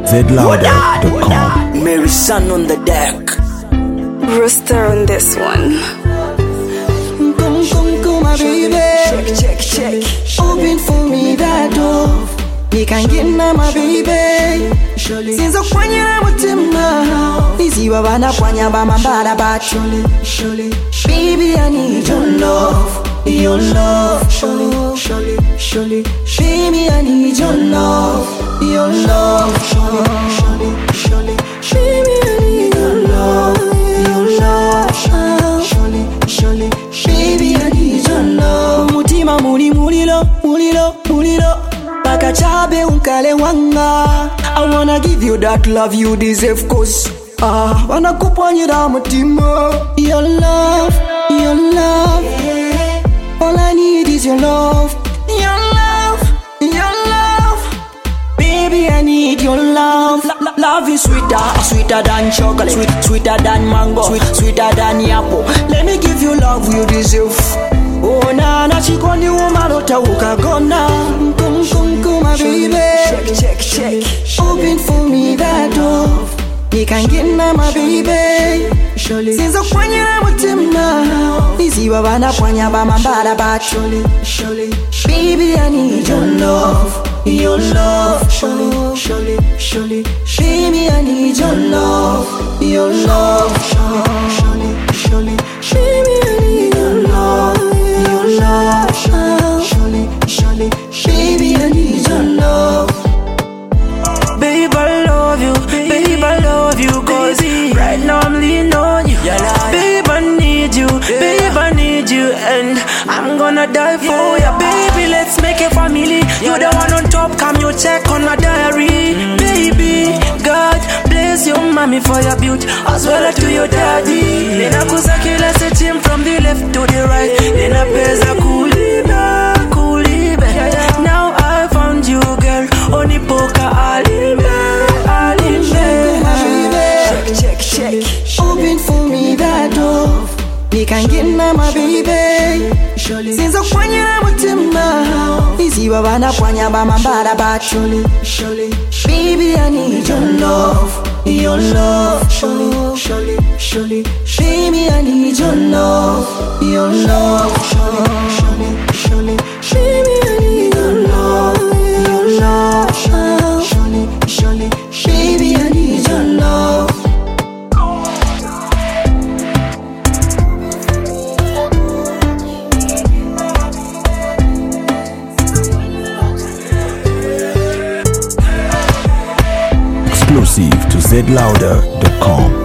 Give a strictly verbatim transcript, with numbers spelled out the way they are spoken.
zed louder dot com. Mary Sun on the deck. Rooster on this one. Come, come, come, my baby. Check, check, check. Open for me that door. You can get now, my baby. Since I kwanya na mutima, Easy wabana kwanya ba mambara ba. Baby, I need your love, your love. Surely, surely, surely. Baby, I need your love, your love. Surely, surely, surely. Baby, I need your love, your love. Surely, surely. Baby, I need your love. Mutima muli mulilo, mulilo, mulilo. Bakachabe unkale wanga. I wanna give you that love you deserve, cause ah, wanna kupanyira mutima. Your love, your love. All I need is your love, your love, your love. Baby, I need your love. L- l- love is sweeter, sweeter than chocolate, sweet, sweeter than mango, sweet, sweeter than apple. Let me give you love you deserve. Oh na na chikoni umarota ukagona. Come, come, come, my baby. Check, check, check. Open for me that door. You can get now, my baby. Since I kwanya na mutima, Easy wabana kwanya ba mambara ba. Baby, I need your love, your love. Surely, surely, surely. Baby, I need your love, your love. Surely, surely, surely. Baby, I need your love, your love. Surely, surely. Baby, I need your love. Babe, I love you, babe, I love you, cause right now I'm leaning on you. Babe, I need you, babe, I need you, and I'm gonna die for ya. Baby, let's make a family. You the one on top, come you check on my diary. Baby, God bless your mommy for your beauty, as well as to your daddy. Nina kuzakila setim from the left to the right. Nina pesa kuliba, kuliba. Now I found you, girl, only poker alimbe, alimbe. Check, check, check. Open for me that door. You can get now, my baby. Since I kwanya na mutima, Easy wabana kwanya ba mambara ba. Baby, I need your love, your love. Surely, surely, surely. Baby, I need your love, your love. Surely, surely, surely. Baby, I need your love, your love. Surely, surely. Baby, I need your love. Exclusive to zed louder dot com.